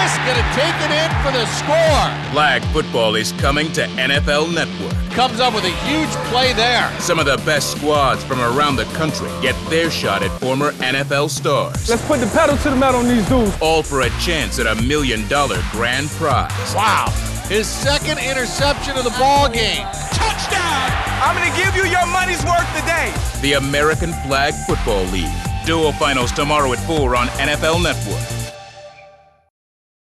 Davis gonna take it in for the score. Flag football is coming to NFL Network. Comes up with a huge play there. Some of the best squads from around the country get their shot at former NFL stars. Let's put the pedal to the metal on these dudes. All for a chance at $1 million grand prize. Wow. His second interception of the ball game. Touchdown! I'm going to give you your money's worth today. The American Flag Football League. Dual finals tomorrow at 4 on NFL Network.